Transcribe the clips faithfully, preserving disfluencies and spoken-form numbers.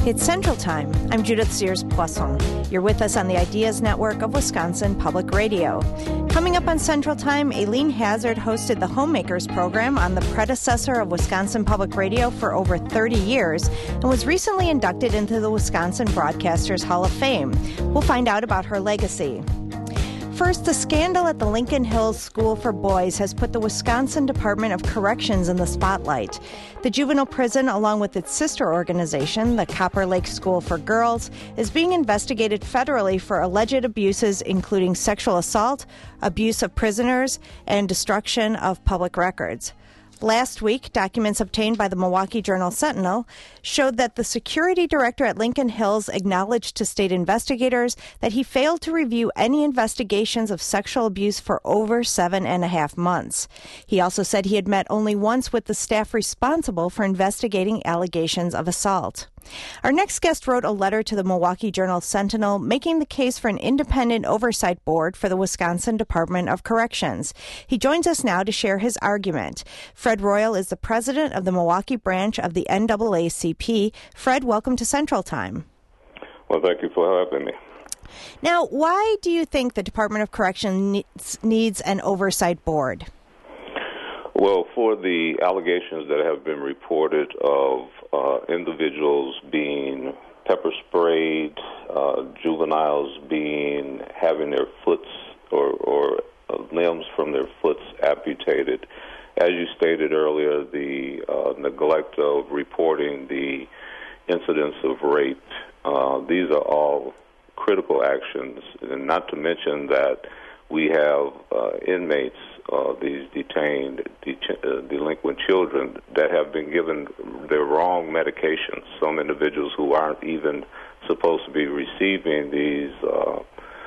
It's Central Time. I'm Judith Sears-Poisson. You're with us on the Ideas Network of Wisconsin Public Radio. Coming up on Central Time, Aileen Hazard hosted the Homemakers program on the predecessor of Wisconsin Public Radio for over thirty years and was recently inducted into the Wisconsin Broadcasters Hall of Fame. We'll find out about her legacy. First, the scandal at the Lincoln Hills School for Boys has put the Wisconsin Department of Corrections in the spotlight. The juvenile prison, along with its sister organization, the Copper Lake School for Girls, is being investigated federally for alleged abuses including sexual assault, abuse of prisoners, and destruction of public records. Last week, documents obtained by the Milwaukee Journal-Sentinel showed that the security director at Lincoln Hills acknowledged to state investigators that he failed to review any investigations of sexual abuse for over seven and a half months. He also said he had met only once with the staff responsible for investigating allegations of assault. Our next guest wrote a letter to the Milwaukee Journal-Sentinel making the case for an independent oversight board for the Wisconsin Department of Corrections. He joins us now to share his argument. Fred Royal is the president of the Milwaukee branch of the N double A C P. Fred, welcome to Central Time. Well, thank you for having me. Now, why do you think the Department of Corrections needs, needs an oversight board? Well, for the allegations that have been reported of uh, individuals being pepper sprayed, uh, juveniles being having their foots or, or uh, limbs from their foots amputated, as you stated earlier, the uh, neglect of reporting the incidents of rape, uh, these are all critical actions, and not to mention that we have uh, inmates, uh, these detained, det- uh, delinquent children that have been given their wrong medications. Some individuals who aren't even supposed to be receiving these uh,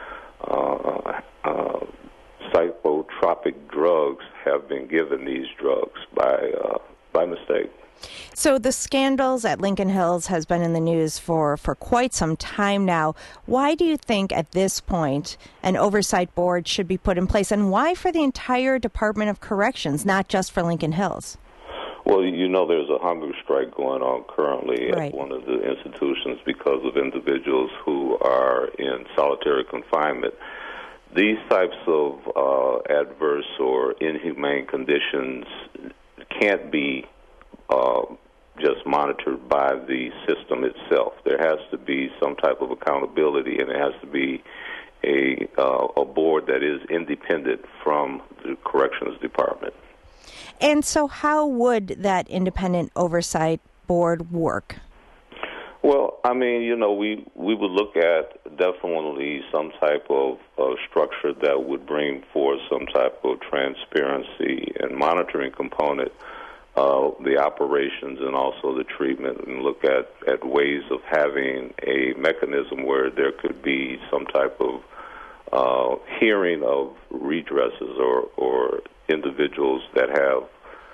uh, uh, psychotropic drugs have been given these drugs by uh, by mistake. So the scandals at Lincoln Hills has been in the news for, for quite some time now. Why do you think at this point an oversight board should be put in place, and why for the entire Department of Corrections, not just for Lincoln Hills? Well, you know there's a hunger strike going on currently right. at one of the institutions because of individuals who are in solitary confinement. These types of uh, adverse or inhumane conditions can't be Uh, just monitored by the system itself. There has to be some type of accountability, and it has to be a uh, a board that is independent from the corrections department. And so how would that independent oversight board work? Well, I mean, you know, we, we would look at definitely some type of, of structure that would bring forth some type of transparency and monitoring component. Uh, the operations and also the treatment, and look at, at ways of having a mechanism where there could be some type of uh, hearing of redresses or, or individuals that have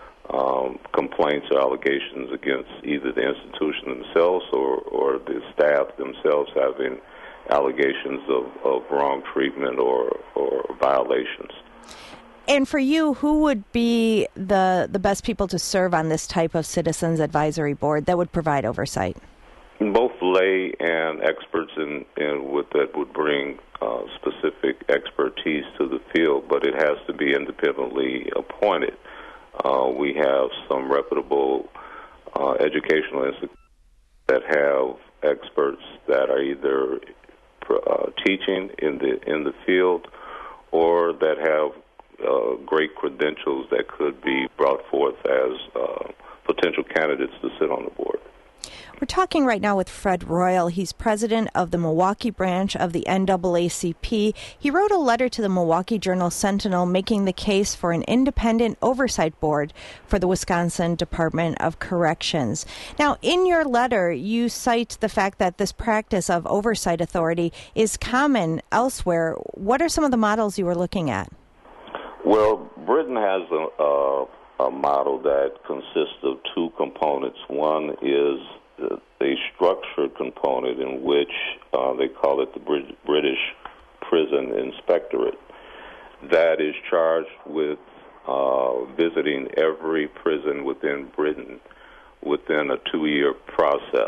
um, complaints or allegations against either the institution themselves or, or the staff themselves having allegations of, of wrong treatment or, or violations. And for you, who would be the the best people to serve on this type of citizens advisory board that would provide oversight? Both lay and experts in, in with that would bring uh, specific expertise to the field, but it has to be independently appointed. Uh, we have some reputable uh, educational institutions that have experts that are either uh, teaching in the in the field or that have Uh, great credentials that could be brought forth as uh, potential candidates to sit on the board. We're talking right now with Fred Royal. He's president of the Milwaukee branch of the N double A C P. He wrote a letter to the Milwaukee Journal-Sentinel making the case for an independent oversight board for the Wisconsin Department of Corrections. Now, in your letter, you cite the fact that this practice of oversight authority is common elsewhere. What are some of the models you were looking at? Well, Britain has a, a, a model that consists of two components. One is a structured component in which uh, they call it the Brit- British Prison Inspectorate that is charged with uh, visiting every prison within Britain within a two-year process.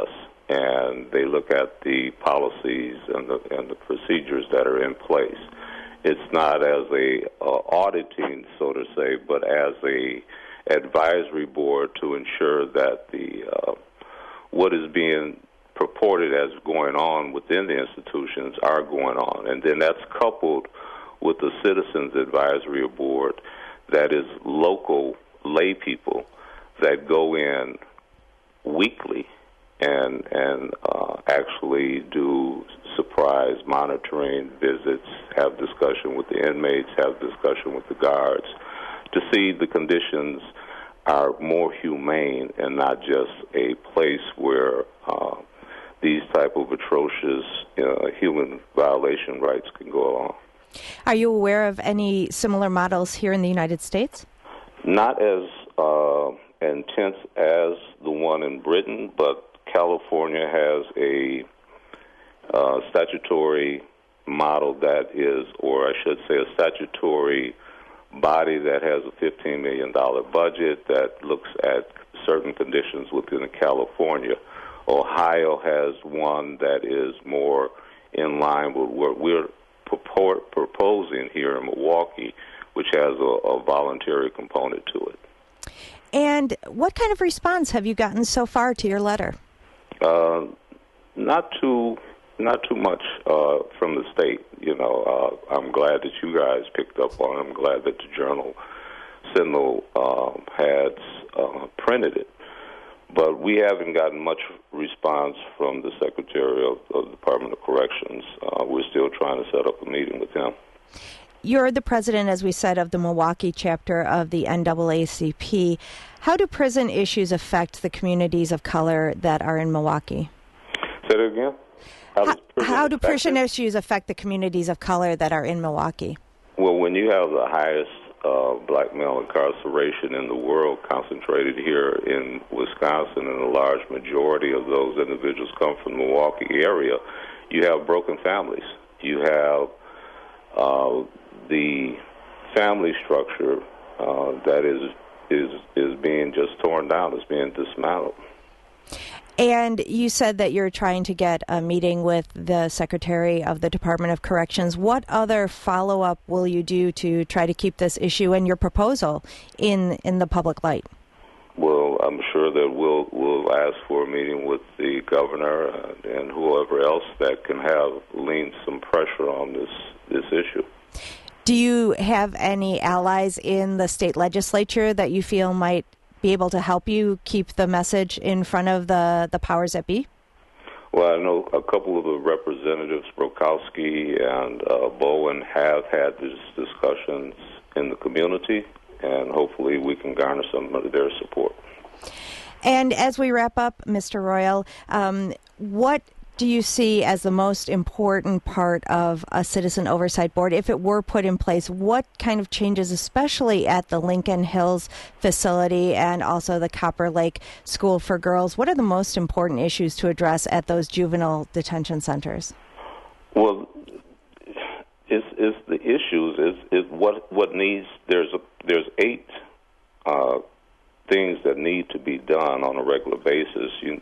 and they look at the policies and the, and the procedures that are in place. It's not as a uh, auditing, so to say, but as a advisory board to ensure that the uh, what is being purported as going on within the institutions are going on. And then that's coupled with the Citizens Advisory Board that is local lay people that go in weekly and and uh, actually do surprise monitoring visits, have discussion with the inmates, have discussion with the guards to see the conditions are more humane and not just a place where uh, these type of atrocious uh, human violation rights can go on. Are you aware of any similar models here in the United States? Not as uh, intense as the one in Britain, but California has a uh, statutory model that is, or I should say a statutory body that has a fifteen million dollars budget that looks at certain conditions within California. Ohio has one that is more in line with what we're purport, proposing here in Milwaukee, which has a, a voluntary component to it. And what kind of response have you gotten so far to your letter? Uh, not too, not too much uh, from the state. You know, uh, I'm glad that you guys picked up on it. I'm glad that the Journal Sentinel uh, had uh, printed it. But we haven't gotten much response from the Secretary of, of the Department of Corrections. Uh, we're still trying to set up a meeting with him. You're the president, as we said, of the Milwaukee chapter of the N double A C P. How do prison issues affect the communities of color that are in Milwaukee? Say that again? How, how, how do prison it? issues affect the communities of color that are in Milwaukee? Well, when you have the highest uh, black male incarceration in the world concentrated here in Wisconsin, and a large majority of those individuals come from the Milwaukee area, you have broken families. You have uh, the family structure uh, that is is is being just torn down, is being dismantled. And you said that you're trying to get a meeting with the Secretary of the Department of Corrections. What other follow-up will you do to try to keep this issue and your proposal in in the public light? Well, I'm sure that we'll we'll ask for a meeting with the governor and whoever else that can have lean some pressure on this this issue. Do you have any allies in the state legislature that you feel might be able to help you keep the message in front of the, the powers that be? Well, I know a couple of the representatives, Brokowski and uh, Bowen, have had these discussions in the community, and hopefully we can garner some of their support. And as we wrap up, Mister Royal, um, what do you see as the most important part of a citizen oversight board? If it were put in place, what kind of changes, especially at the Lincoln Hills facility and also the Copper Lake School for Girls, what are the most important issues to address at those juvenile detention centers? Well, it's, it's the issues is, is what what needs. There's a, there's eight uh, things that need to be done on a regular basis. You,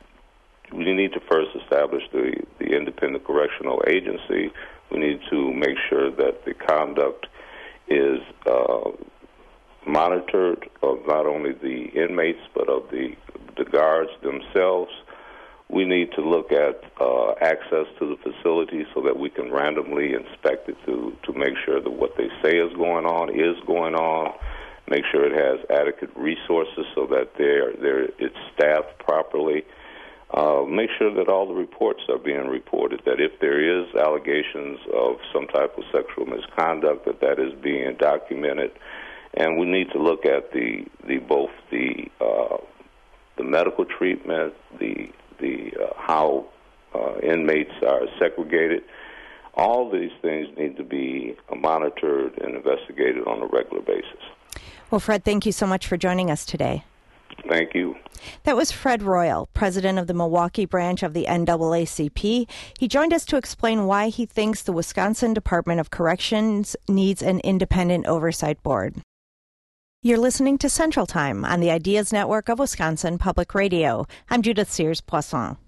We need to first establish the, the independent correctional agency. We need to make sure that the conduct is uh, monitored of not only the inmates but of the, the guards themselves. We need to look at uh, access to the facility so that we can randomly inspect it to, to make sure that what they say is going on is going on. Make sure it has adequate resources so that they're, they're, it's staffed properly. Uh, make sure that all the reports are being reported, that if there is allegations of some type of sexual misconduct, that that is being documented. And we need to look at the, the both the uh, the medical treatment, the the uh, how uh, inmates are segregated. All these things need to be monitored and investigated on a regular basis. Well, Fred, thank you so much for joining us today. Thank you. That was Fred Royal, president of the Milwaukee branch of the N double A C P. He joined us to explain why he thinks the Wisconsin Department of Corrections needs an independent oversight board. You're listening to Central Time on the Ideas Network of Wisconsin Public Radio. I'm Judith Sears Poisson.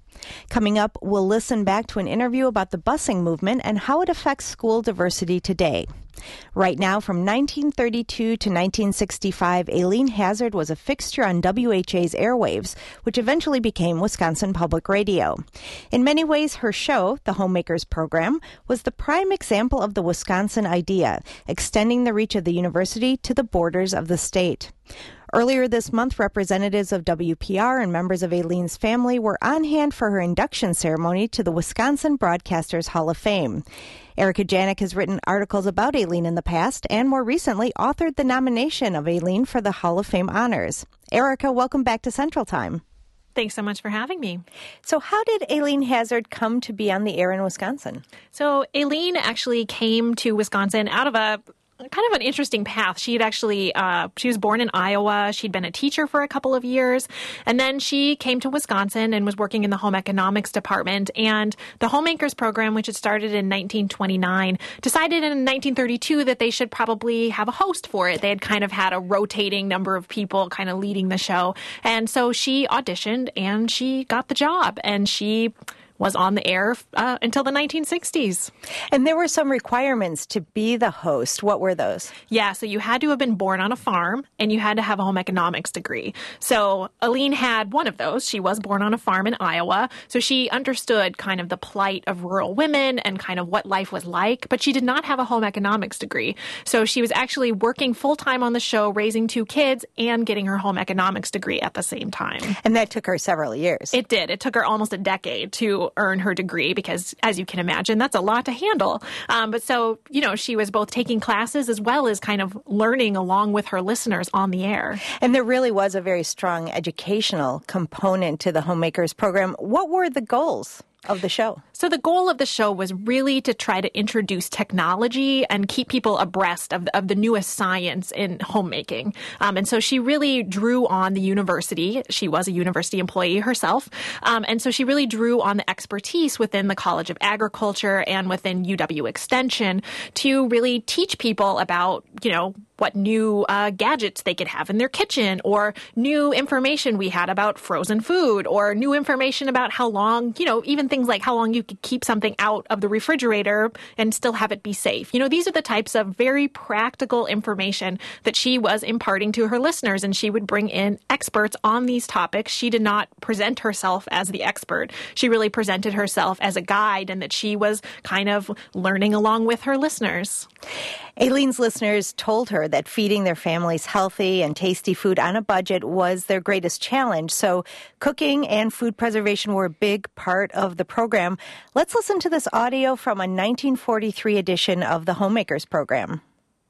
Coming up, we'll listen back to an interview about the busing movement and how it affects school diversity today. Right now, from nineteen thirty-two to nineteen sixty-five, Aileen Hazzard was a fixture on W H A's airwaves, which eventually became Wisconsin Public Radio. In many ways, her show, the Homemakers Program, was the prime example of the Wisconsin idea, extending the reach of the university to the borders of the state. Earlier this month, representatives of W P R and members of Aileen's family were on hand for her induction ceremony to the Wisconsin Broadcasters Hall of Fame. Erica Janik has written articles about Aileen in the past and more recently authored the nomination of Aileen for the Hall of Fame honors. Erica, welcome back to Central Time. Thanks so much for having me. So how did Aileen Hazzard come to be on the air in Wisconsin? So Aileen actually came to Wisconsin out of a kind of an interesting path. She had actually, uh, she was born in Iowa. She'd been a teacher for a couple of years. And then she came to Wisconsin and was working in the home economics department. And the Homemakers Program, which had started in nineteen twenty-nine, decided in nineteen thirty-two that they should probably have a host for it. They had kind of had a rotating number of people kind of leading the show. And so she auditioned and she got the job. And she was on the air uh, until the nineteen sixties. And there were some requirements to be the host. What were those? Yeah, so you had to have been born on a farm, and you had to have a home economics degree. So Aileen had one of those. She was born on a farm in Iowa, so she understood kind of the plight of rural women and kind of what life was like, but she did not have a home economics degree. So she was actually working full-time on the show, raising two kids, and getting her home economics degree at the same time. And that took her several years. It did. It took her almost a decade to earn her degree because, as you can imagine, that's a lot to handle. Um, but so, you know, she was both taking classes as well as kind of learning along with her listeners on the air. And there really was a very strong educational component to the Homemakers Program. What were the goals of the show? So the goal of the show was really to try to introduce technology and keep people abreast of the, of the newest science in homemaking. Um, and so she really drew on the university. She was a university employee herself. Um, and so she really drew on the expertise within the College of Agriculture and within U W Extension to really teach people about, you know, what new uh, gadgets they could have in their kitchen, or new information we had about frozen food, or new information about how long, you know, even things like how long you could keep something out of the refrigerator and still have it be safe. You know, these are the types of very practical information that she was imparting to her listeners, and she would bring in experts on these topics. She did not present herself as the expert. She really presented herself as a guide, and that she was kind of learning along with her listeners. Aileen's listeners told her that feeding their families healthy and tasty food on a budget was their greatest challenge. So cooking and food preservation were a big part of the program. Let's listen to this audio from a nineteen forty-three edition of the Homemakers Program.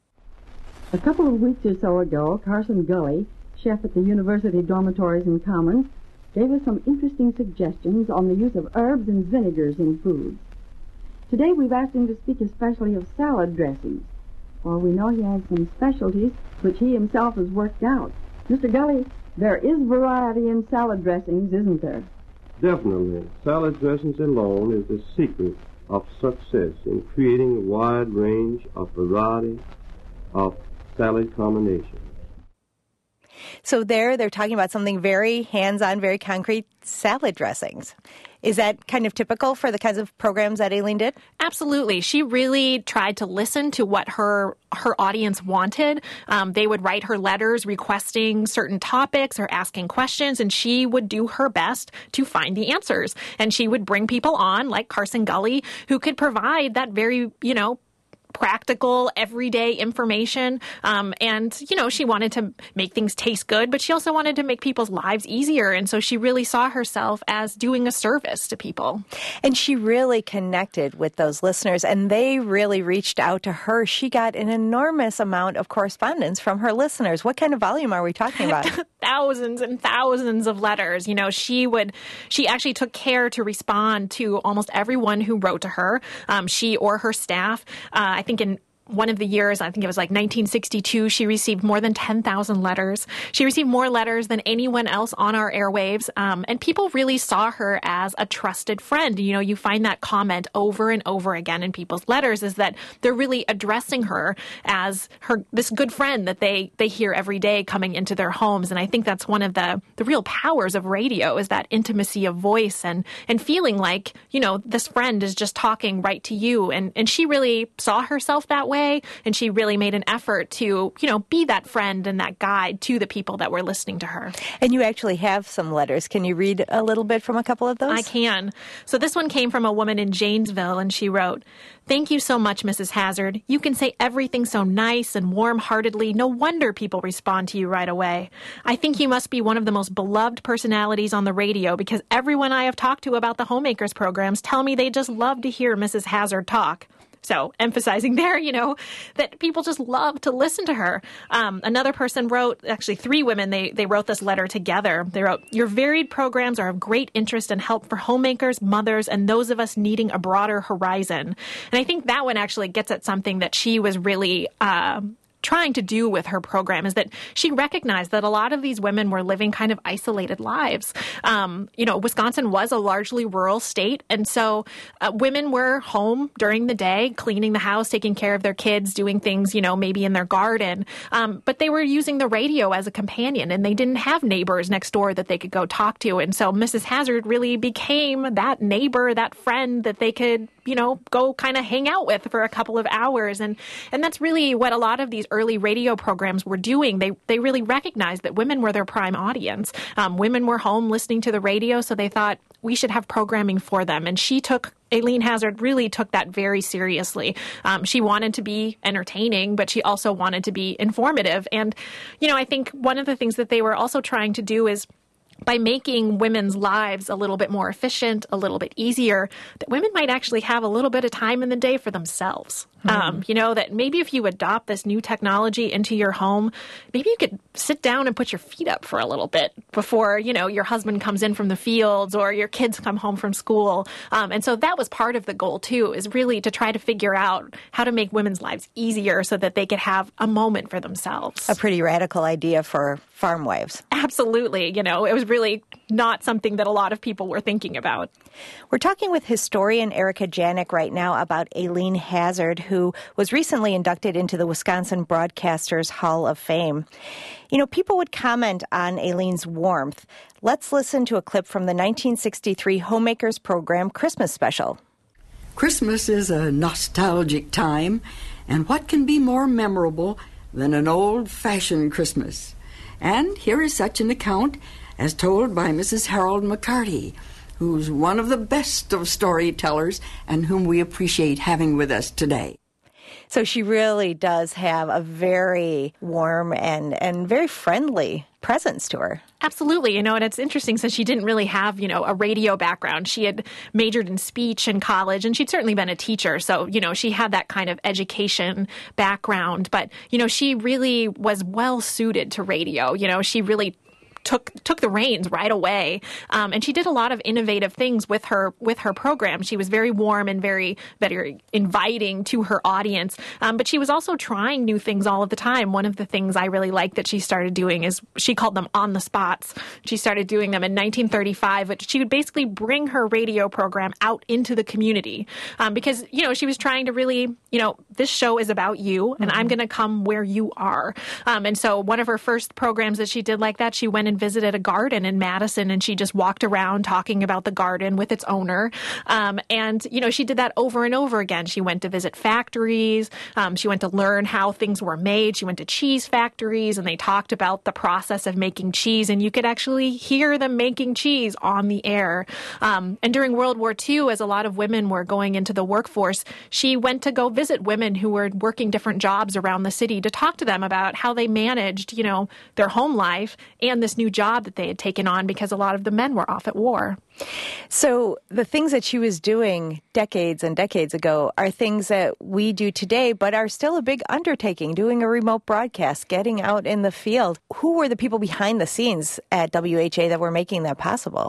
A couple of weeks or so ago, Carson Gully, chef at the University Dormitories and Commons, gave us some interesting suggestions on the use of herbs and vinegars in foods. Today we've asked him to speak especially of salad dressings. For we know he has some specialties which he himself has worked out. Mister Gully, there is variety in salad dressings, isn't there? Definitely. Salad dressings alone is the secret of success in creating a wide range of variety of salad combinations. So there, they're talking about something very hands-on, very concrete, salad dressings. Is that kind of typical for the kinds of programs that Aileen did? Absolutely. She really tried to listen to what her her audience wanted. Um, they would write her letters requesting certain topics or asking questions, and she would do her best to find the answers. And she would bring people on, like Carson Gully, who could provide that very, you know, practical, everyday information. Um, and, you know, she wanted to make things taste good, but she also wanted to make people's lives easier. And so she really saw herself as doing a service to people. And she really connected with those listeners, and they really reached out to her. She got an enormous amount of correspondence from her listeners. What kind of volume are we talking about? Thousands and thousands of letters. You know, she would, she actually took care to respond to almost everyone who wrote to her, um, she or her staff. Uh, I think in one of the years, I think it was like nineteen sixty-two, she received more than ten thousand letters. She received more letters than anyone else on our airwaves. Um, and people really saw her as a trusted friend. You know, you find that comment over and over again in people's letters, is that they're really addressing her as her this good friend that they they hear every day coming into their homes. And I think that's one of the the real powers of radio, is that intimacy of voice and and feeling like, you know, this friend is just talking right to you. And and she really saw herself that way, and she really made an effort to, you know, be that friend and that guide to the people that were listening to her. And you actually have some letters. Can you read a little bit from a couple of those? I can. So this one came from a woman in Janesville, and she wrote, "Thank you so much, Missus Hazard. You can say everything so nice and warm-heartedly. No wonder people respond to you right away. I think you must be one of the most beloved personalities on the radio, because everyone I have talked to about the Homemakers programs tell me they just love to hear Missus Hazard talk." So emphasizing there, you know, that people just love to listen to her. Um, another person wrote, actually three women, they, they wrote this letter together. They wrote, "Your varied programs are of great interest and help for homemakers, mothers, and those of us needing a broader horizon." And I think that one actually gets at something that she was really uh, trying to do with her program, is that she recognized that a lot of these women were living kind of isolated lives. Um, you know, Wisconsin was a largely rural state, and so uh, women were home during the day, cleaning the house, taking care of their kids, doing things, you know, maybe in their garden. Um, but they were using the radio as a companion, and they didn't have neighbors next door that they could go talk to. And so Missus Hazard really became that neighbor, that friend that they could, you know, go kind of hang out with for a couple of hours. And and that's really what a lot of these early radio programs were doing. They they really recognized that women were their prime audience. Um, women were home listening to the radio, so they thought we should have programming for them. And she took, Aileen Hazard really took that very seriously. Um, she wanted to be entertaining, but she also wanted to be informative. And, you know, I think one of the things that they were also trying to do is, by making women's lives a little bit more efficient, a little bit easier, that women might actually have a little bit of time in the day for themselves. Mm-hmm. Um, you know, that maybe if you adopt this new technology into your home, maybe you could sit down and put your feet up for a little bit before, you know, your husband comes in from the fields or your kids come home from school. Um, and so that was part of the goal, too, is really to try to figure out how to make women's lives easier so that they could have a moment for themselves. A pretty radical idea for farm wives. Absolutely. You know, it was really not something that a lot of people were thinking about. We're talking with historian Erica Janik right now about Aileen Hazard, who was recently inducted into the Wisconsin Broadcasters Hall of Fame. You know, people would comment on Aileen's warmth. Let's listen to a clip from the nineteen sixty-three Homemakers program Christmas special. Christmas is a nostalgic time, and what can be more memorable than an old-fashioned Christmas? And here is such an account as told by Missus Harold McCarty, who's one of the best of storytellers and whom we appreciate having with us today. So she really does have a very warm and, and very friendly presence to her. Absolutely. You know, and it's interesting, since she didn't really have, you know, a radio background. She had majored in speech in college, and she'd certainly been a teacher. So, you know, she had that kind of education background. But, you know, she really was well suited to radio. You know, she really took took the reins right away. Um, and she did a lot of innovative things with her with her program. She was very warm and very, very inviting to her audience. Um, but she was also trying new things all of the time. One of the things I really liked that she started doing is she called them on the spots. She started doing them in nineteen thirty-five, but she would basically bring her radio program out into the community um, because, you know, she was trying to really, you know, this show is about you, and mm-hmm. I'm going to come where you are. Um, and so one of her first programs that she did like that, she went and visited a garden in Madison, and she just walked around talking about the garden with its owner. Um, and, you know, she did that over and over again. She went to visit factories. Um, she went to learn how things were made. She went to cheese factories, and they talked about the process of making cheese, and you could actually hear them making cheese on the air. Um, and during World War Two, as a lot of women were going into the workforce, she went to go visit women who were working different jobs around the city to talk to them about how they managed, you know, their home life and this new job that they had taken on, because a lot of the men were off at war. So the things that she was doing decades and decades ago are things that we do today, but are still a big undertaking, doing a remote broadcast, getting out in the field. Who were the people behind the scenes at W H A that were making that possible?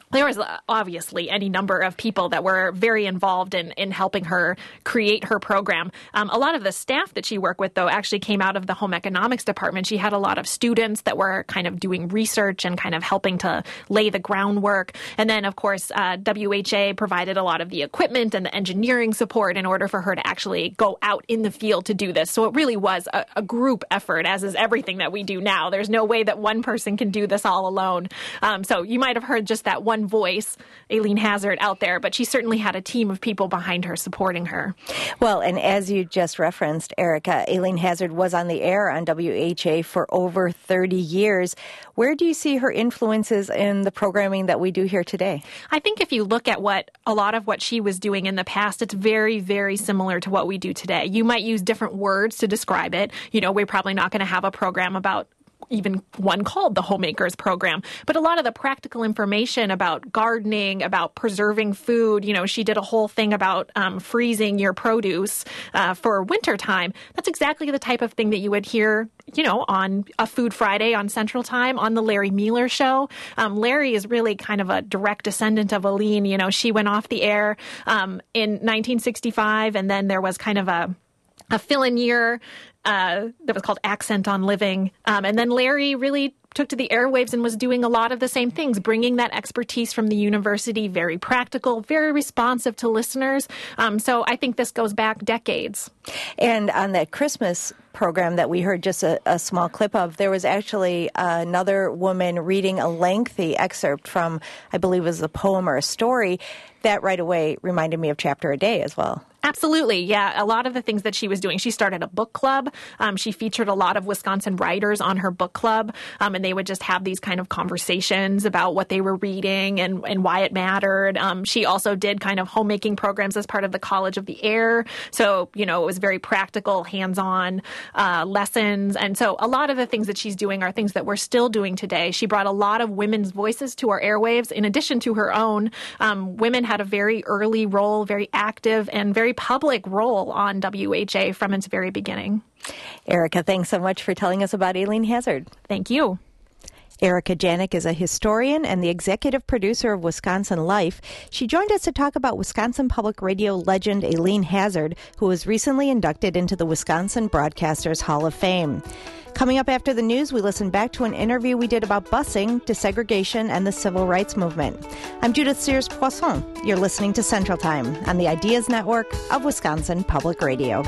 There was obviously any number of people that were very involved in, in helping her create her program. Um, a lot of the staff that she worked with, though, actually came out of the home economics department. She had a lot of students that were kind of doing research and kind of helping to lay the groundwork. And then, of course, uh, W H A provided a lot of the equipment and the engineering support in order for her to actually go out in the field to do this. So it really was a, a group effort, as is everything that we do now. There's no way that one person can do this all alone. Um, so you might have heard just that one voice, Aileen Hazard, out there, but she certainly had a team of people behind her supporting her. Well, and as you just referenced, Erica, Aileen Hazard was on the air on W H A for over thirty years. Where do you see her influences in the programming that we do here today? I think if you look at what a lot of what she was doing in the past, it's very, very similar to what we do today. You might use different words to describe it. You know, we're probably not going to have a program about even one called the Homemakers Program. But a lot of the practical information about gardening, about preserving food, you know, she did a whole thing about um, freezing your produce uh, for wintertime. That's exactly the type of thing that you would hear, you know, on a Food Friday on Central Time, on the Larry Mueller Show. Um, Larry is really kind of a direct descendant of Aileen. You know, she went off the air um, in nineteen sixty-five, and then there was kind of a a fill-in year uh, that was called Accent on Living. Um, and then Larry really took to the airwaves and was doing a lot of the same things, bringing that expertise from the university, very practical, very responsive to listeners. Um, so I think this goes back decades. And on that Christmas program that we heard just a, a small clip of, there was actually uh, another woman reading a lengthy excerpt from, I believe it was a poem or a story, that right away reminded me of Chapter a Day as well. Absolutely. Yeah. A lot of the things that she was doing, she started a book club. Um, she featured a lot of Wisconsin writers on her book club, um, and they would just have these kind of conversations about what they were reading and, and why it mattered. Um, she also did kind of homemaking programs as part of the College of the Air. So, you know, it was very practical, hands-on uh, lessons. And so a lot of the things that she's doing are things that we're still doing today. She brought a lot of women's voices to our airwaves in addition to her own. Um, women had a very early role, very active and very public role on W H A from its very beginning. Erica, thanks so much for telling us about Aileen Hazard. Thank you. Erica Janik is a historian and the executive producer of Wisconsin Life. She joined us to talk about Wisconsin Public Radio legend Aileen Hazard, who was recently inducted into the Wisconsin Broadcasters Hall of Fame. Coming up after the news, we listen back to an interview we did about busing, desegregation, and the civil rights movement. I'm Judith Sears-Poisson. You're listening to Central Time on the Ideas Network of Wisconsin Public Radio.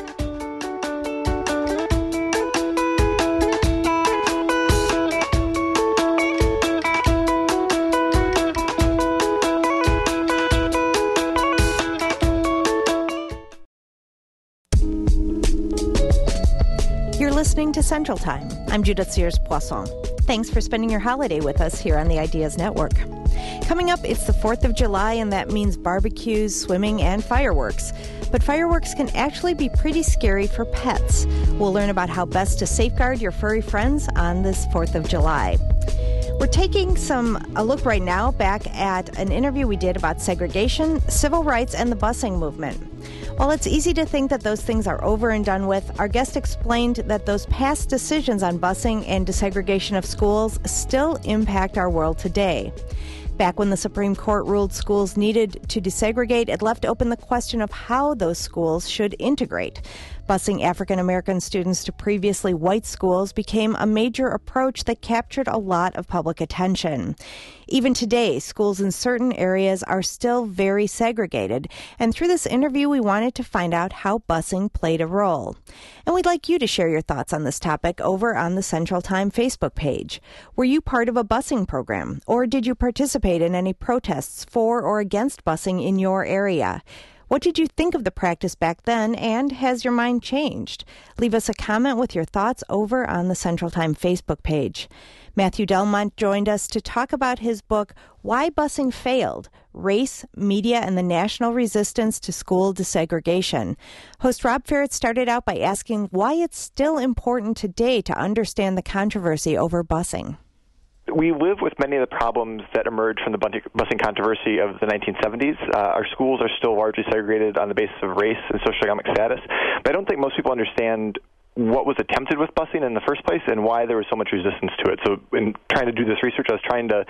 Listening to Central Time. I'm Judith Sears-Poisson. Thanks for spending your holiday with us here on the Ideas Network. Coming up, it's the fourth of July, and that means barbecues, swimming, and fireworks. But fireworks can actually be pretty scary for pets. We'll learn about how best to safeguard your furry friends on this fourth of July. We're taking some a look right now back at an interview we did about segregation, civil rights, and the busing movement. While it's easy to think that those things are over and done with, our guest explained that those past decisions on busing and desegregation of schools still impact our world today. Back when the Supreme Court ruled schools needed to desegregate, it left open the question of how those schools should integrate. Busing African American students to previously white schools became a major approach that captured a lot of public attention. Even today, schools in certain areas are still very segregated, and through this interview, we wanted to find out how busing played a role. And we'd like you to share your thoughts on this topic over on the Central Time Facebook page. Were you part of a busing program, or did you participate in any protests for or against busing in your area? What did you think of the practice back then, and has your mind changed? Leave us a comment with your thoughts over on the Central Time Facebook page. Matthew Delmont joined us to talk about his book, Why Busing Failed, Race, Media, and the National Resistance to School Desegregation. Host Rob Ferret started out by asking why it's still important today to understand the controversy over busing. We live with many of the problems that emerged from the busing controversy of the nineteen seventies. Uh, our schools are still largely segregated on the basis of race and socioeconomic status, but I don't think most people understand what was attempted with busing in the first place and why there was so much resistance to it. So in trying to do this research, I was trying to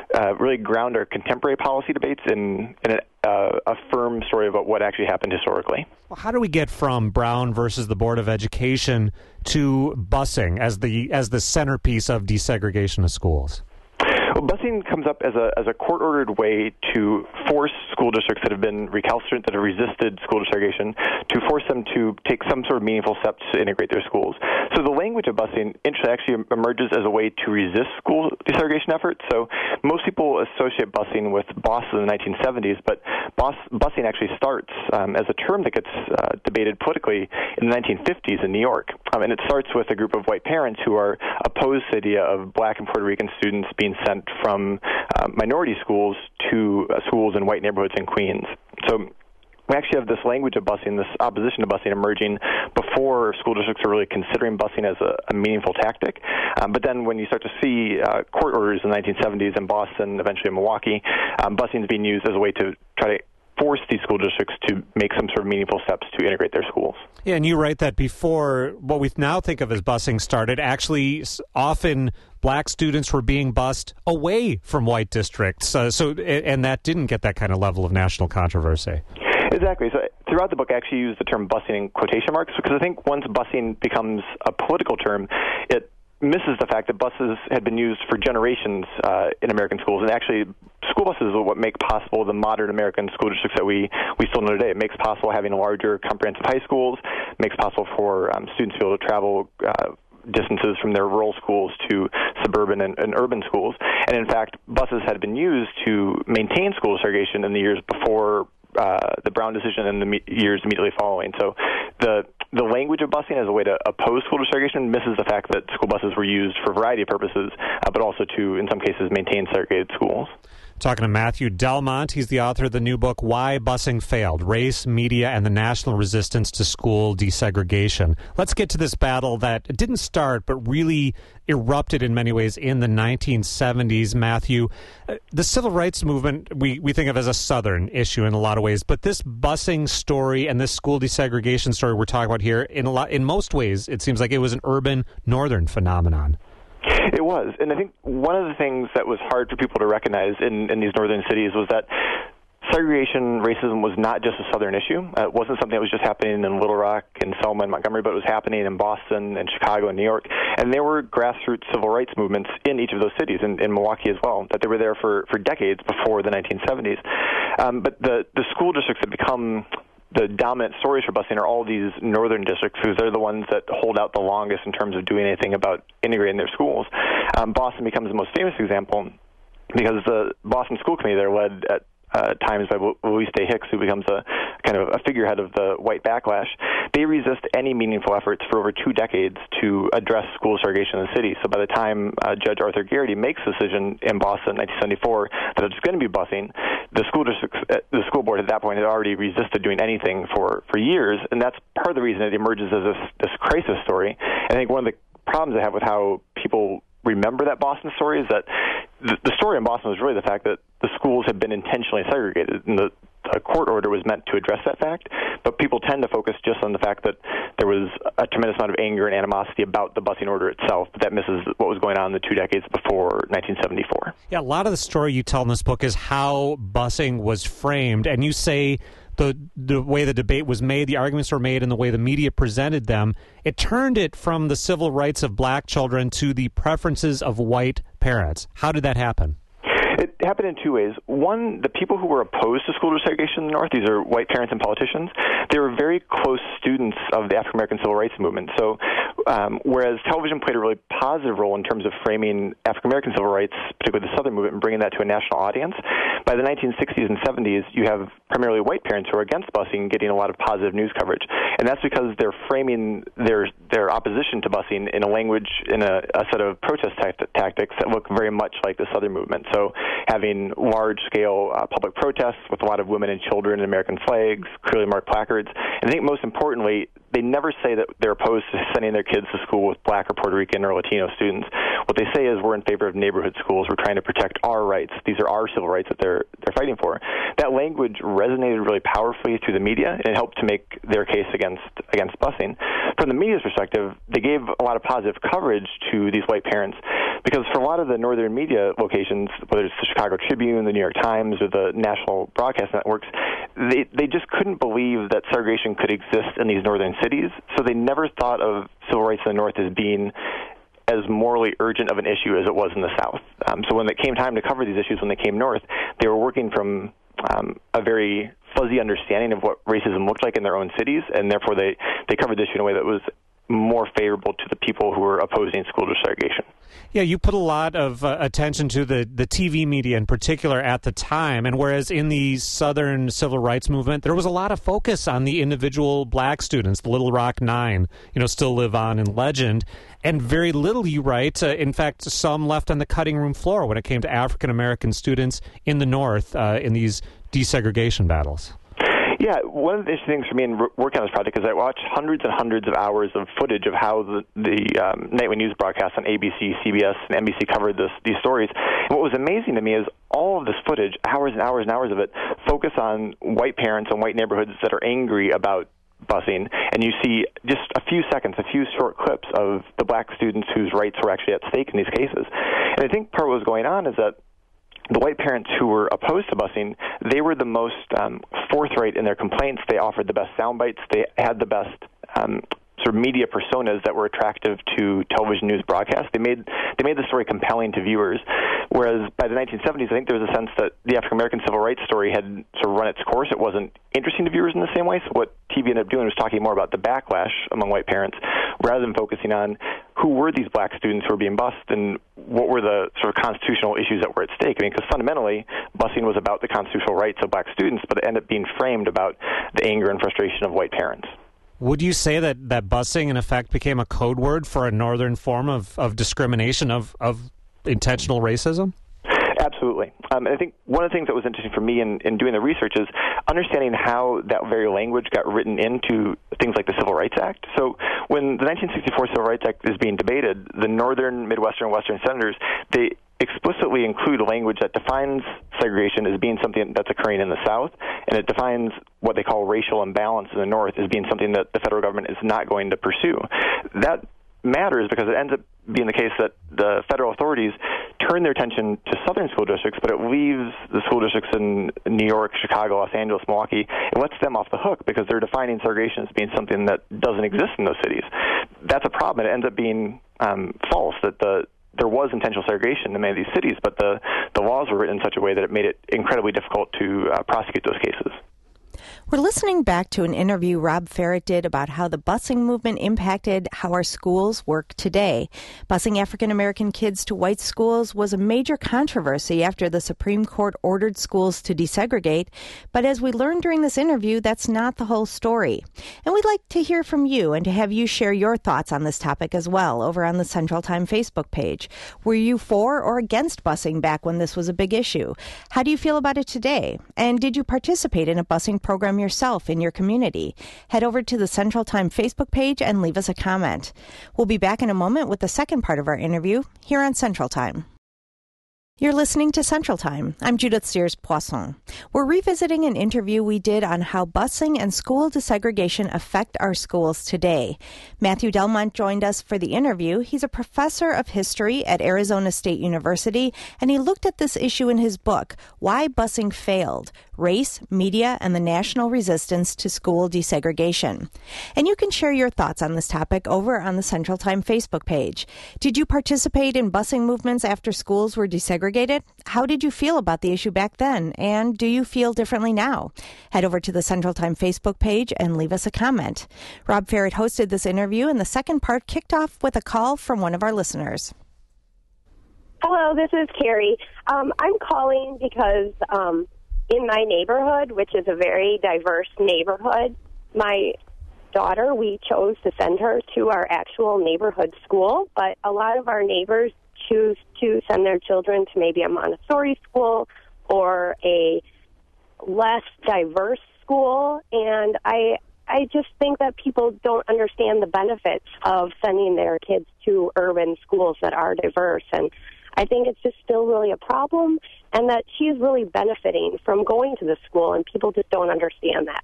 uh, really ground our contemporary policy debates in, in a, uh, a firm story about what actually happened historically. Well, how do we get from Brown versus the Board of Education to busing as the as the centerpiece of desegregation of schools? Well, busing comes up as a as a court-ordered way to force school districts that have been recalcitrant, that have resisted school desegregation, to force them to take some sort of meaningful steps to integrate their schools. So the language of busing actually emerges as a way to resist school desegregation efforts. So most people associate busing with Boston in the nineteen seventies, but bus, busing actually starts um, as a term that gets uh, debated politically in the nineteen fifties in New York. Um, and it starts with a group of white parents who are opposed to the idea of black and Puerto Rican students being sent from uh, minority schools to uh, schools in white neighborhoods in Queens. So we actually have this language of busing, this opposition to busing emerging before school districts are really considering busing as a, a meaningful tactic. Um, but then when you start to see uh, court orders in the nineteen seventies in Boston, eventually in Milwaukee, um, busing is being used as a way to try to force these school districts to make some sort of meaningful steps to integrate their schools. Yeah, and you write that before what we now think of as busing started, actually often black students were being bused away from white districts. Uh, so, and that didn't get that kind of level of national controversy. Exactly. So throughout the book, I actually use the term busing in quotation marks because I think once busing becomes a political term, it misses the fact that buses had been used for generations uh, in American schools. And actually, school buses are what make possible the modern American school districts that we, we still know today. It makes possible having larger comprehensive high schools, makes possible for um, students to be able to travel uh, distances from their rural schools to suburban and, and urban schools. And in fact, buses had been used to maintain school segregation in the years before Uh, the Brown decision and the me- years immediately following. So the the language of busing as a way to oppose school desegregation misses the fact that school buses were used for a variety of purposes, uh, but also to, in some cases, maintain segregated schools. Talking to Matthew Delmont. He's the author of the new book, Why Busing Failed, Race, Media, and the National Resistance to School Desegregation. Let's get to this battle that didn't start, but really erupted in many ways in the nineteen seventies, Matthew. Uh, the civil rights movement we, we think of as a Southern issue in a lot of ways, but this busing story and this school desegregation story we're talking about here, in a lot, in most ways, it seems like it was an urban Northern phenomenon. It was, and I think one of the things that was hard for people to recognize in, in these northern cities was that segregation, racism was not just a Southern issue. Uh, it wasn't something that was just happening in Little Rock and Selma and Montgomery, but it was happening in Boston and Chicago and New York. And there were grassroots civil rights movements in each of those cities, in, in Milwaukee as well, that they were there for, for decades before the nineteen seventies. Um, but the, the school districts that become the dominant stories for busing are all these northern districts because they're the ones that hold out the longest in terms of doing anything about integrating their schools. Um, Boston becomes the most famous example because the Boston School Committee there led at uh, times by Louise Day Hicks, who becomes a kind of a figurehead of the white backlash. They resist any meaningful efforts for over two decades to address school segregation in the city. So by the time uh, Judge Arthur Garrity makes a decision in Boston in nineteen seventy-four that it's going to be busing, the school district, the school board at that point had already resisted doing anything for, for years, and that's part of the reason it emerges as this, this crisis story. And I think one of the problems I have with how people remember that Boston story is that the, the story in Boston was really the fact that the schools had been intentionally segregated, and the a court order was meant to address that fact, but people tend to focus just on the fact that there was a tremendous amount of anger and animosity about the busing order itself, but that misses what was going on in the two decades before nineteen seventy-four. Yeah, a lot of the story you tell in this book is how busing was framed, and you say the the way the debate was made, the arguments were made, and the way the media presented them, it turned it from the civil rights of black children to the preferences of white parents. How did that happen? It happened in two ways. One, the people who were opposed to school desegregation in the North, these are white parents and politicians, they were very close students of the African-American civil rights movement. So um, whereas television played a really positive role in terms of framing African-American civil rights, particularly the Southern movement, and bringing that to a national audience, by the nineteen sixties and seventies, you have primarily white parents who are against busing getting a lot of positive news coverage. And that's because they're framing their their opposition to busing in a language, in a, a set of protest tact- tactics that look very much like the Southern movement. So having large-scale uh, public protests with a lot of women and children and American flags, clearly marked placards. And I think most importantly, they never say that they're opposed to sending their kids to school with black or Puerto Rican or Latino students. What they say is we're in favor of neighborhood schools. We're trying to protect our rights. These are our civil rights that they're they're fighting for. That language resonated really powerfully through the media, and it helped to make their case against against busing. From the media's perspective, they gave a lot of positive coverage to these white parents, because for a lot of the northern media locations, whether it's the Chicago Tribune, the New York Times, or the national broadcast networks, they, they just couldn't believe that segregation could exist in these northern cities, so they never thought of civil rights in the North as being as morally urgent of an issue as it was in the South. Um, so when it came time to cover these issues when they came north, they were working from um, a very fuzzy understanding of what racism looked like in their own cities, and therefore they, they covered the issue in a way that was more favorable to the people who were opposing school desegregation. Yeah, you put a lot of uh, attention to the, the T V media in particular at the time, and whereas in the Southern Civil Rights Movement, there was a lot of focus on the individual black students, the Little Rock Nine, you know, still live on in legend, and very little, you write, uh, in fact, some left on the cutting room floor when it came to African-American students in the North uh, in these desegregation battles. Yeah, one of the interesting things for me in working on this project is I watched hundreds and hundreds of hours of footage of how the, the um, nightly news broadcasts on A B C, C B S, and N B C covered this, these stories. And what was amazing to me is all of this footage, hours and hours and hours of it, focus on white parents and white neighborhoods that are angry about busing, and you see just a few seconds, a few short clips of the black students whose rights were actually at stake in these cases. And I think part of what was going on is that the white parents who were opposed to busing, they were the most um, forthright in their complaints. They offered the best sound bites. They had the best um, sort of media personas that were attractive to television news broadcasts. They made they made the story compelling to viewers. Whereas by the nineteen seventies, I think there was a sense that the African American civil rights story had sort of run its course. It wasn't interesting to viewers in the same way. So what T V ended up doing was talking more about the backlash among white parents rather than focusing on who were these black students who were being bused and what were the sort of constitutional issues that were at stake. I mean, because fundamentally, busing was about the constitutional rights of black students, but it ended up being framed about the anger and frustration of white parents. Would you say that, that busing, in effect, became a code word for a northern form of, of discrimination, of, of intentional racism? Absolutely. Um, and I think one of the things that was interesting for me in, in doing the research is understanding how that very language got written into things like the Civil Rights Act. So when the nineteen sixty-four Civil Rights Act is being debated, the northern, Midwestern, and Western senators, they explicitly include language that defines segregation as being something that's occurring in the South, and it defines what they call racial imbalance in the North as being something that the federal government is not going to pursue. That matters because it ends up being the case that the federal authorities turn their attention to southern school districts, but it leaves the school districts in New York, Chicago, Los Angeles, Milwaukee. It lets them off the hook because they're defining segregation as being something that doesn't exist in those cities. That's a problem. It ends up being um, false, that the there was intentional segregation in many of these cities, but the, the laws were written in such a way that it made it incredibly difficult to uh, prosecute those cases. We're listening back to an interview Rob Ferret did about how the busing movement impacted how our schools work today. Busing African-American kids to white schools was a major controversy after the Supreme Court ordered schools to desegregate. But as we learned during this interview, that's not the whole story. And we'd like to hear from you and to have you share your thoughts on this topic as well over on the Central Time Facebook page. Were you for or against busing back when this was a big issue? How do you feel about it today? And did you participate in a busing program yourself in your community? Head over to the Central Time Facebook page and leave us a comment. We'll be back in a moment with the second part of our interview here on Central Time. You're listening to Central Time. I'm Judith Sears Poisson. We're revisiting an interview we did on how busing and school desegregation affect our schools today. Matthew Delmont joined us for the interview. He's a professor of history at Arizona State University, and he looked at this issue in his book, Why Busing Failed: Race, Media, and the National Resistance to School Desegregation. And you can share your thoughts on this topic over on the Central Time Facebook page. Did you participate in busing movements after schools were desegregated? How did you feel about the issue back then? And do you feel differently now? Head over to the Central Time Facebook page and leave us a comment. Rob Ferret hosted this interview, and the second part kicked off with a call from one of our listeners. Hello, this is Carrie. Um, I'm calling because um, in my neighborhood, which is a very diverse neighborhood, my daughter, we chose to send her to our actual neighborhood school, but a lot of our neighbors choose to send their children to maybe a Montessori school or a less diverse school, and I I just think that people don't understand the benefits of sending their kids to urban schools that are diverse, and I think it's just still really a problem, and that she's really benefiting from going to the school, and people just don't understand that.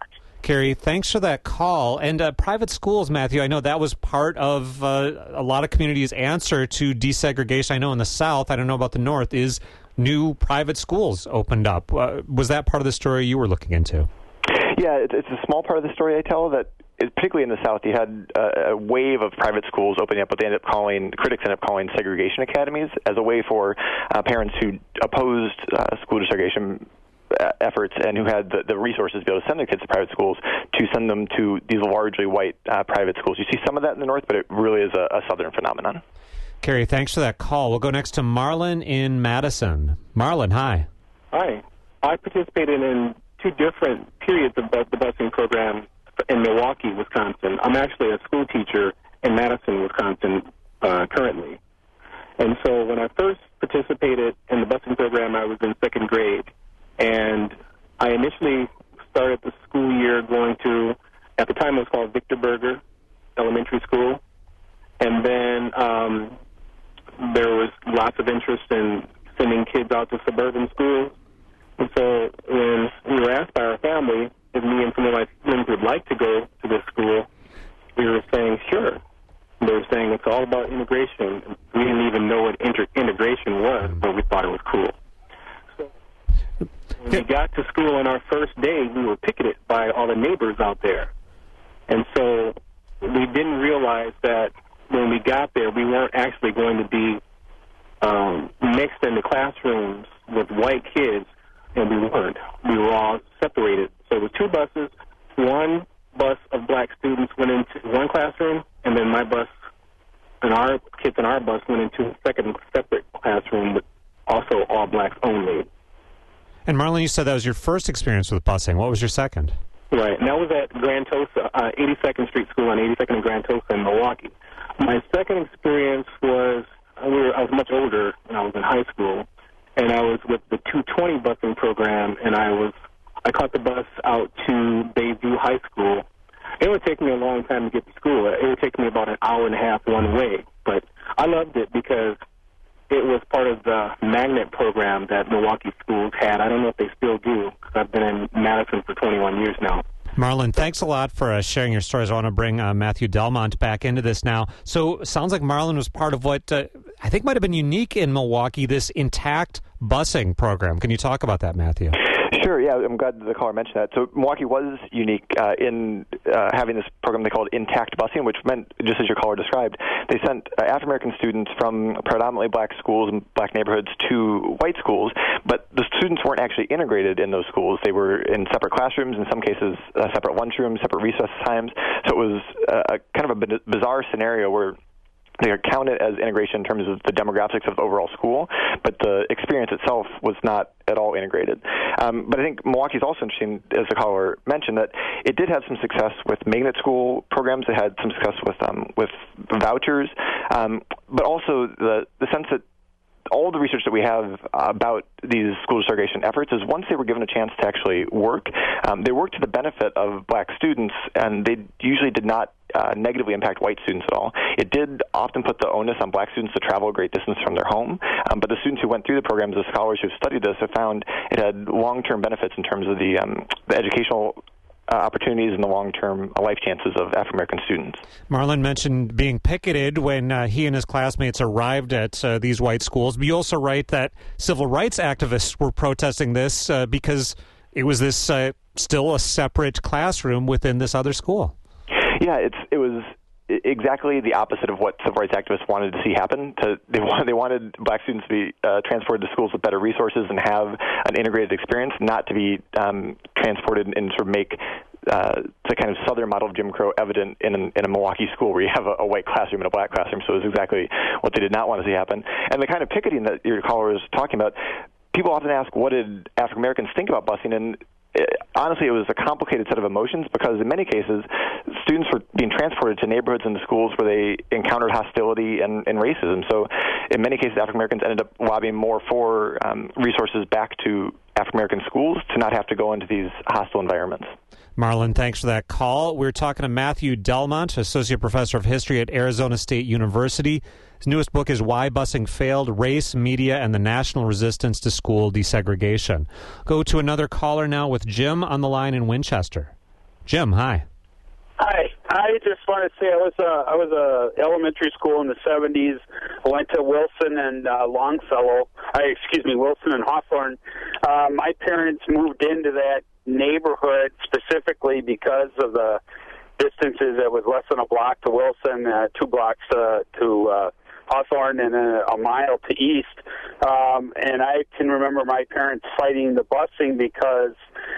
Carrie, thanks for that call. And uh, private schools, Matthew, I know that was part of uh, a lot of communities' answer to desegregation. I know in the South, I don't know about the North, is new private schools opened up. Uh, was that part of the story you were looking into? Yeah, it's, it's a small part of the story I tell that, particularly in the South, you had a, a wave of private schools opening up what they ended up calling, critics ended up calling segregation academies, as a way for uh, parents who opposed uh, school desegregation efforts and who had the, the resources to be able to send their kids to private schools to send them to these largely white uh, private schools. You see some of that in the North, but it really is a, a Southern phenomenon. Carrie, thanks for that call. We'll go next to Marlon in Madison. Marlon, hi. Hi. I participated in two different periods of the busing program in Milwaukee, Wisconsin. I'm actually a school teacher in Madison, Wisconsin, uh, currently. And so when I first participated in the busing program, I was in second grade. And I initially started the school year going to, at the time it was called Victor Berger Elementary School. And then um, there was lots of interest in sending kids out to suburban schools. And so when we were asked by our family if me and some of my friends would like to go to this school, we were saying, sure. They were saying it's all about integration. We didn't even know what inter- integration was, but we thought it was cool. When we got to school on our first day, we were picketed by all the neighbors out there. And so we didn't realize that when we got there, we weren't actually going to be um, mixed in the classrooms with white kids, and we weren't. We were all separated. So it was two buses. One bus of black students went into one classroom, and then my bus and our kids in our bus went into a second separate classroom with also all blacks only. And Marlon, you said that was your first experience with busing. What was your second? Right, and that was at Grand Tosa, uh, eighty-second Street School on eighty-second and Grand Tosa in Milwaukee. My second experience was, we were, I was much older when I was in high school, and I was with the two twenty busing program, and I was, I caught the bus out to Bayview High School. It would take me a long time to get to school. It would take me about an hour and a half one way, but I loved it because it was part of the magnet program that Milwaukee schools had. I don't know if they still do, because I've been in Madison for twenty-one years now. Marlon, thanks a lot for uh, sharing your stories. I want to bring uh, Matthew Delmont back into this now. So sounds like Marlon was part of what uh, I think might have been unique in Milwaukee, this intact busing program. Can you talk about that, Matthew? Sure, yeah, I'm glad the caller mentioned that. So Milwaukee was unique uh, in uh, having this program they called Intact Busing, which meant, just as your caller described, they sent uh, African-American students from predominantly black schools and black neighborhoods to white schools, but the students weren't actually integrated in those schools. They were in separate classrooms, in some cases uh, separate lunchrooms, separate recess times. So it was uh, a kind of a bizarre scenario where they are counted as integration in terms of the demographics of the overall school, but the experience itself was not at all integrated. Um, but I think Milwaukee is also interesting, as the caller mentioned, that it did have some success with magnet school programs. It had some success with um, with vouchers, um, but also the the sense that all the research that we have about these school desegregation efforts is once they were given a chance to actually work, um, they worked to the benefit of black students, and they usually did not uh, negatively impact white students at all. It did often put the onus on black students to travel a great distance from their home, um, but the students who went through the programs, the scholars who have studied this, have found it had long-term benefits in terms of the, um, the educational Uh, opportunities and the long-term life chances of African-American students. Marlon mentioned being picketed when uh, he and his classmates arrived at uh, these white schools. But you also write that civil rights activists were protesting this uh, because it was this uh, still a separate classroom within this other school. Yeah, it's it was exactly the opposite of what civil rights activists wanted to see happen. To, they wanted they wanted black students to be uh, transported to schools with better resources and have an integrated experience, not to be um, transported and sort of make uh, the kind of southern model of Jim Crow evident in, an, in a Milwaukee school where you have a, a white classroom and a black classroom. So it was exactly what they did not want to see happen. And the kind of picketing that your caller was talking about, people often ask, what did African Americans think about busing? And It, honestly, it was a complicated set of emotions because in many cases, students were being transported to neighborhoods and schools where they encountered hostility and, and racism. So in many cases, African Americans ended up lobbying more for um, resources back to African American schools to not have to go into these hostile environments. Marlon, thanks for that call. We're talking to Matthew Delmont, Associate Professor of History at Arizona State University. His newest book is Why Busing Failed, Race, Media, and the National Resistance to School Desegregation. Go to another caller now with Jim on the line in Winchester. Jim, hi. Hi. I just want to say I was a, I was a elementary school in the seventies. I went to Wilson and uh, Longfellow. I, excuse me, Wilson and Hawthorne. Uh, my parents moved into that neighborhood specifically because of the distances. It was less than a block to Wilson, uh, two blocks uh, to uh, Hawthorne, and a, a mile to East. Um, and I can remember my parents fighting the busing because,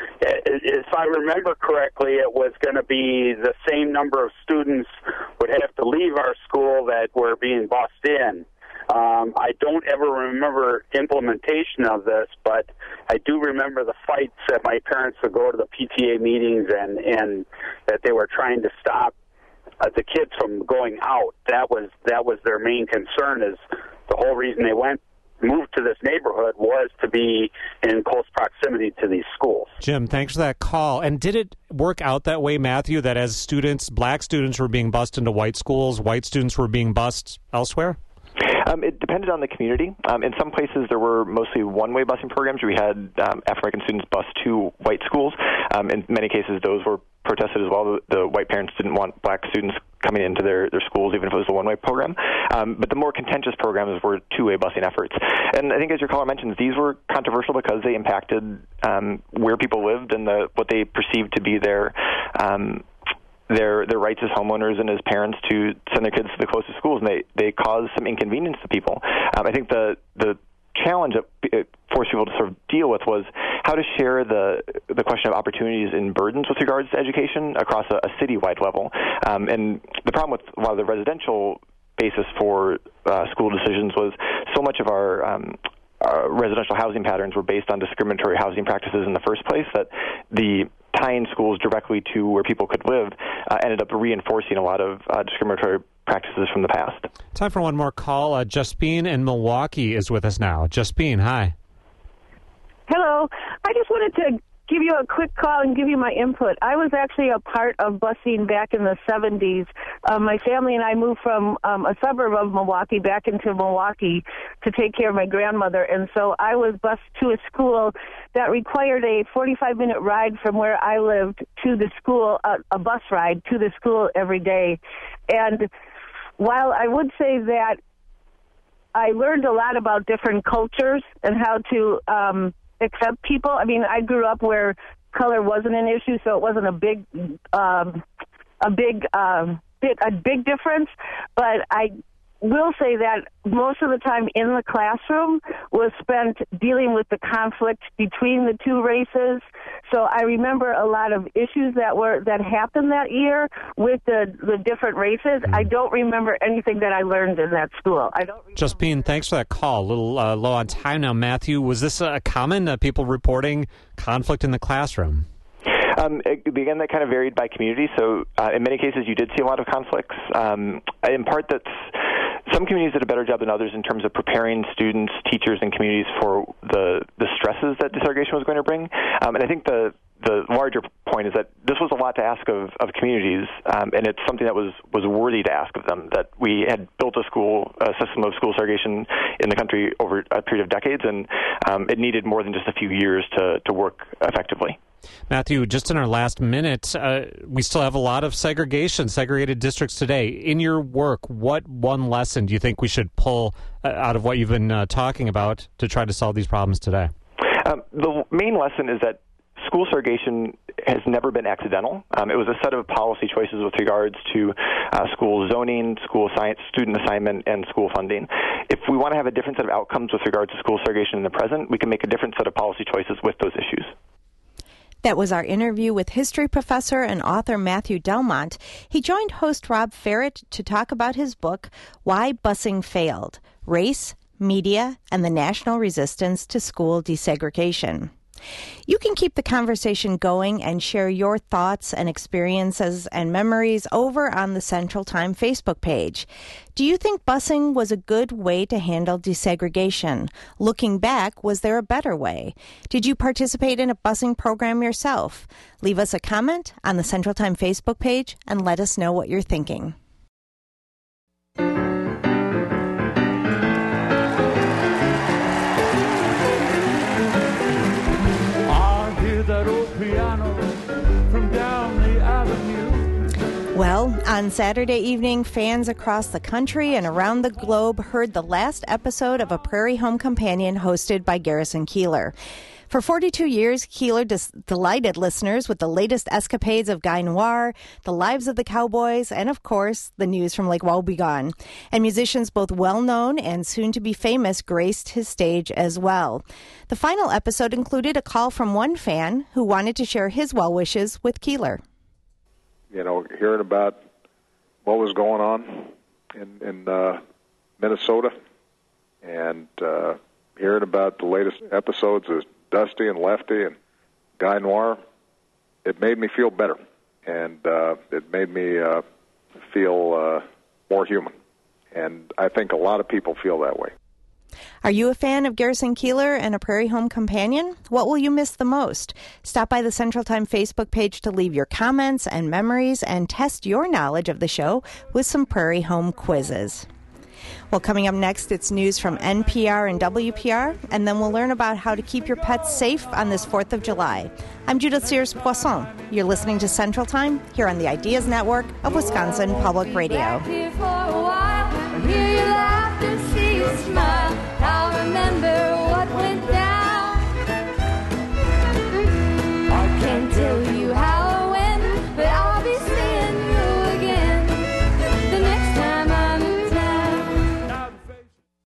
if I remember correctly, it was going to be the same number of students would have to leave our school that were being bused in. Um, I don't ever remember implementation of this, but I do remember the fights that my parents would go to the P T A meetings and, and that they were trying to stop uh, the kids from going out. That was that was their main concern. Is the whole reason they went moved to this neighborhood was to be in close proximity to these schools. Jim, thanks for that call. And did it work out that way, Matthew, that as students, black students were being bused into white schools, white students were being bused elsewhere? Um, it depended on the community. Um, in some places, there were mostly one-way busing programs. We had um, African students bused to white schools. Um, in many cases, those were protested as well. The, the white parents didn't want black students coming into their, their schools, even if it was a one-way program. Um, but the more contentious programs were two-way busing efforts. And I think, as your caller mentions, these were controversial because they impacted um, where people lived and the, what they perceived to be their um, their their rights as homeowners and as parents to send their kids to the closest schools, and they, they caused some inconvenience to people. Um, I think the the challenge that it forced people to sort of deal with was how to share the the question of opportunities and burdens with regards to education across a, a citywide level. Um, and the problem with a lot of the residential basis for uh, school decisions was so much of our um, uh, residential housing patterns were based on discriminatory housing practices in the first place, that the tying schools directly to where people could live uh, ended up reinforcing a lot of uh, discriminatory practices from the past. Time for one more call. Uh, Justine in Milwaukee is with us now. Justine, hi. Hello. I just wanted to give you a quick call and give you my input. I was actually a part of busing back in the seventies. Um, my family and I moved from um, a suburb of Milwaukee back into Milwaukee to take care of my grandmother, and so I was bused to a school that required a forty-five minute ride from where I lived to the school, uh, a bus ride to the school every day. And while I would say that I learned a lot about different cultures and how to um, accept people. I mean, I grew up where color wasn't an issue, so it wasn't a big, um, a big, um, bit, a big difference. But I will say that most of the time in the classroom was spent dealing with the conflict between the two races. So I remember a lot of issues that were that happened that year with the, the different races. Mm. I don't remember anything that I learned in that school. I don't. Justine, thanks for that call. A little uh, low on time now. Matthew, was this a common uh, people reporting conflict in the classroom? Um, again, that kind of varied by community. So uh, in many cases, you did see a lot of conflicts. Um, in part, that's some communities did a better job than others in terms of preparing students, teachers, and communities for the the stresses that desegregation was going to bring. Um, and I think the the larger point is that this was a lot to ask of, of communities, um, and it's something that was, was worthy to ask of them, that we had built a school, a system of school segregation in the country over a period of decades, and um, it needed more than just a few years to, to work effectively. Matthew, just in our last minute, uh, we still have a lot of segregation, segregated districts today. In your work, what one lesson do you think we should pull uh, out of what you've been uh, talking about to try to solve these problems today? Um, the main lesson is that school segregation has never been accidental. Um, it was a set of policy choices with regards to uh, school zoning, school science, student assignment, and school funding. If we want to have a different set of outcomes with regards to school segregation in the present, we can make a different set of policy choices with those issues. That was our interview with history professor and author Matthew Delmont. He joined host Rob Ferret to talk about his book, Why Busing Failed: Race, Media, and the National Resistance to School Desegregation. You can keep the conversation going and share your thoughts and experiences and memories over on the Central Time Facebook page. Do you think busing was a good way to handle desegregation? Looking back, was there a better way? Did you participate in a busing program yourself? Leave us a comment on the Central Time Facebook page and let us know what you're thinking. That old piano from down the Well, on Saturday evening, fans across the country and around the globe heard the last episode of A Prairie Home Companion hosted by Garrison Keillor. For forty-two years, Keillor dis- delighted listeners with the latest escapades of Guy Noir, the lives of the cowboys, and, of course, the news from Lake Wobegon. And musicians both well-known and soon-to-be famous graced his stage as well. The final episode included a call from one fan who wanted to share his well wishes with Keillor. You know, hearing about what was going on in, in uh, Minnesota and uh, hearing about the latest episodes of Dusty and Lefty and Guy Noir, it made me feel better, and uh, it made me uh, feel uh, more human. And I think a lot of people feel that way. Are you a fan of Garrison Keillor and A Prairie Home Companion? What will you miss the most? Stop by the Central Time Facebook page to leave your comments and memories and test your knowledge of the show with some Prairie Home quizzes. Well, coming up next, it's news from N P R and W P R, and then we'll learn about how to keep your pets safe on this fourth of July. I'm Judith Sears-Poisson. You're listening to Central Time here on the Ideas Network of Wisconsin Public Radio. Here for a while, hear you laugh and see you smile.